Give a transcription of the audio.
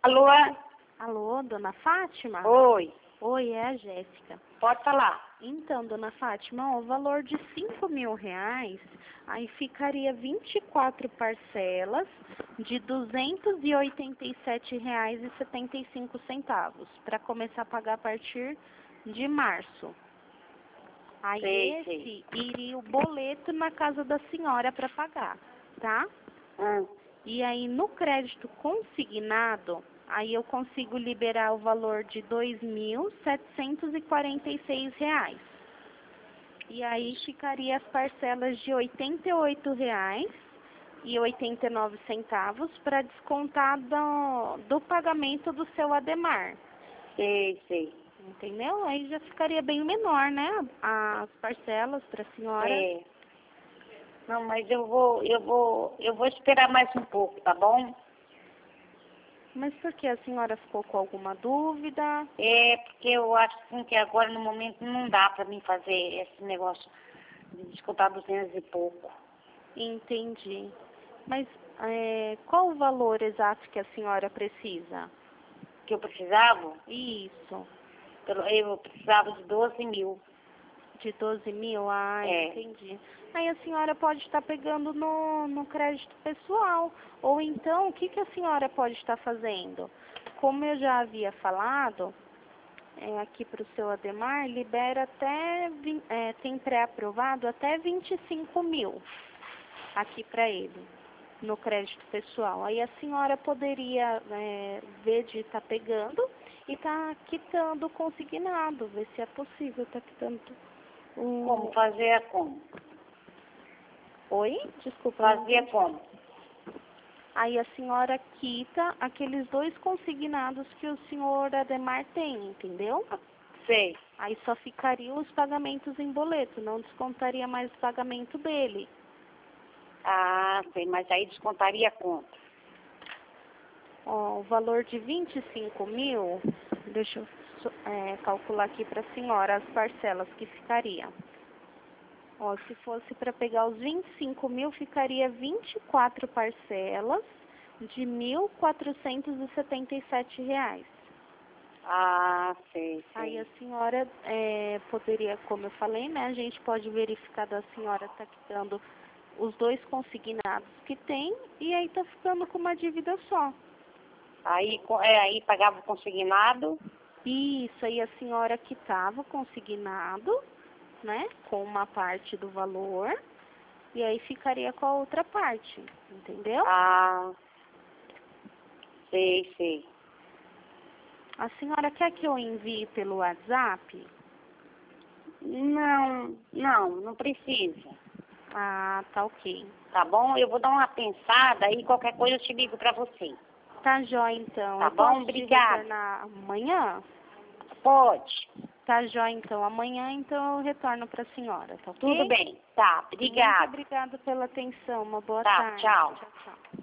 Alô? Alô, dona Fátima? Oi, Oi, é a Jéssica. pode falar. Então, dona Fátima, o valor de R$ 5.000, aí ficaria 24 parcelas de R$ 287,75 para começar a pagar a partir de março. Aí Sei. iria o boleto na casa da senhora para pagar, tá? E aí no crédito consignado, aí eu consigo liberar o valor de R$ 2.746. E aí ficaria as parcelas de R$ 88,89 para descontar do pagamento do seu Ademar. Sei. Entendeu? Aí já ficaria bem menor, né? As parcelas para a senhora. É. Não, mas eu vou esperar mais um pouco, tá bom? Mas por que a senhora ficou com alguma dúvida? É, porque eu acho assim, que agora no momento não dá pra mim fazer esse negócio de descontar 200 e pouco. Entendi. Mas qual o valor exato que a senhora precisa? Que eu precisava? Isso. Eu precisava de 12 mil. De 12.000? Ah, É. entendi. Aí a senhora pode estar pegando no crédito pessoal. Ou então, o que a senhora pode estar fazendo? Como eu já havia falado, aqui para o seu Ademar, libera até, tem pré-aprovado até 25 mil aqui para ele, no crédito pessoal. Aí a senhora poderia ver de estar pegando e estar quitando consignado, ver se é possível estar quitando Como? Fazer como? Oi? Desculpa. Fazia como? Aí a senhora quita aqueles 2 consignados que o senhor Ademar tem, entendeu? Sei. Aí só ficariam os pagamentos em boleto, não descontaria mais o pagamento dele. Ah, sei, mas aí descontaria quanto? Ó, o valor de 25 mil, deixa eu calcular aqui para a senhora as parcelas que ficaria. Ó, se fosse para pegar os 25 mil, ficaria 24 parcelas de R$ 1.477. Ah, sei. Aí a senhora poderia, como eu falei, né? A gente pode verificar da senhora tá quitando os 2 consignados que tem e aí tá ficando com uma dívida só. Aí pagava o consignado. Isso, aí a senhora quitava o consignado, né? Com uma parte do valor e aí ficaria com a outra parte, entendeu? Ah, sei. A senhora quer que eu envie pelo WhatsApp? Não precisa. Ah, tá ok. Tá bom? Eu vou dar uma pensada e qualquer coisa eu te ligo pra você. Tá jóia, então. Tá Eu bom? posso te Obrigada. retornar amanhã? Pode. Tá jóia, então. Amanhã, então, eu retorno para a senhora, tá ok? Tudo bem. Tá, obrigada. Muito obrigada pela atenção. Uma boa Tá, tarde. tchau. Tchau.